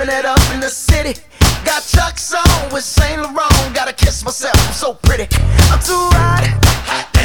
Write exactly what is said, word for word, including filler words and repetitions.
Living it up in the city. Got Chuck's on with Saint Laurent. Gotta kiss myself, I'm so pretty. I'm too hot.